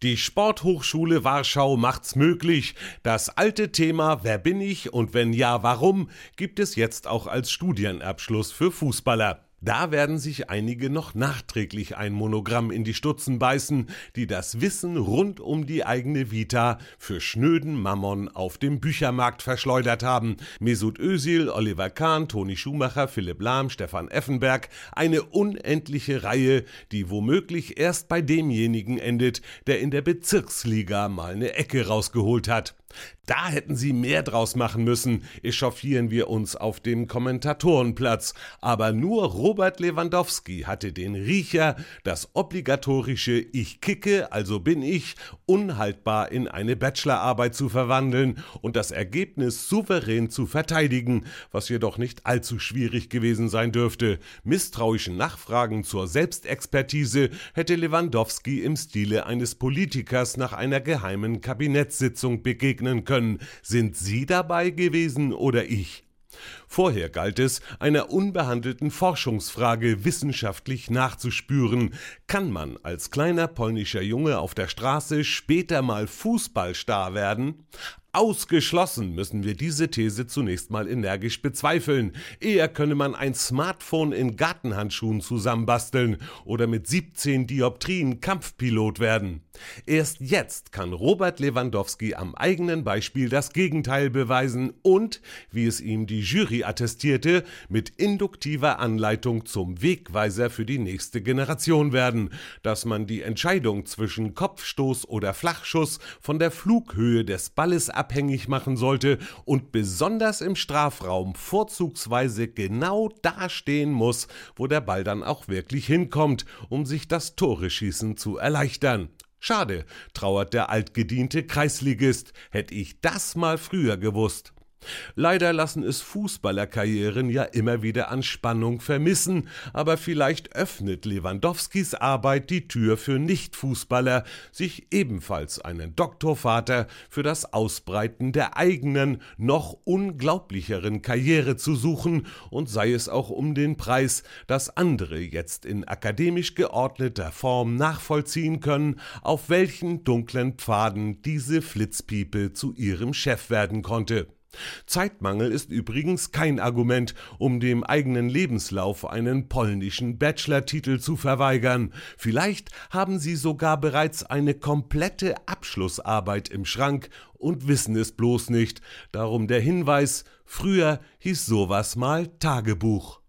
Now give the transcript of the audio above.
Die Sporthochschule Warschau macht's möglich. Das alte Thema „Wer bin ich und wenn ja, warum?" gibt es jetzt auch als Studienabschluss für Fußballer. Da werden sich einige noch nachträglich ein Monogramm in die Stutzen beißen, die das Wissen rund um die eigene Vita für schnöden Mammon auf dem Büchermarkt verschleudert haben. Mesut Özil, Oliver Kahn, Toni Schumacher, Philipp Lahm, Stefan Effenberg. Eine unendliche Reihe, die womöglich erst bei demjenigen endet, der in der Bezirksliga mal eine Ecke rausgeholt hat. Da hätten sie mehr draus machen müssen, echauffieren wir uns auf dem Kommentatorenplatz. Aber nur Robert Lewandowski hatte den Riecher, das obligatorische „Ich kicke, also bin ich" unhaltbar in eine Bachelorarbeit zu verwandeln und das Ergebnis souverän zu verteidigen, was jedoch nicht allzu schwierig gewesen sein dürfte. Misstrauischen Nachfragen zur Selbstexpertise hätte Lewandowski im Stile eines Politikers nach einer geheimen Kabinettssitzung begegnen können. Sind Sie dabei gewesen oder ich? Vorher galt es, einer unbehandelten Forschungsfrage wissenschaftlich nachzuspüren. Kann man als kleiner polnischer Junge auf der Straße später mal Fußballstar werden? Ausgeschlossen müssen wir diese These zunächst mal energisch bezweifeln. Eher könne man ein Smartphone in Gartenhandschuhen zusammenbasteln oder mit 17 Dioptrien Kampfpilot werden. Erst jetzt kann Robert Lewandowski am eigenen Beispiel das Gegenteil beweisen und, wie es ihm die Jury attestierte, mit induktiver Anleitung zum Wegweiser für die nächste Generation werden. Dass man die Entscheidung zwischen Kopfstoß oder Flachschuss von der Flughöhe des Balles abhängig machen sollte und besonders im Strafraum vorzugsweise genau da stehen muss, wo der Ball dann auch wirklich hinkommt, um sich das Tore-Schießen zu erleichtern. Schade, trauert der altgediente Kreisligist, hätte ich das mal früher gewusst. Leider lassen es Fußballerkarrieren ja immer wieder an Spannung vermissen, aber vielleicht öffnet Lewandowskis Arbeit die Tür für Nicht-Fußballer, sich ebenfalls einen Doktorvater für das Ausbreiten der eigenen, noch unglaublicheren Karriere zu suchen und sei es auch um den Preis, dass andere jetzt in akademisch geordneter Form nachvollziehen können, auf welchen dunklen Pfaden diese Flitzpiepe zu ihrem Chef werden konnte. Zeitmangel ist übrigens kein Argument, um dem eigenen Lebenslauf einen polnischen Bachelor-Titel zu verweigern. Vielleicht haben Sie sogar bereits eine komplette Abschlussarbeit im Schrank und wissen es bloß nicht. Darum der Hinweis: Früher hieß sowas mal Tagebuch.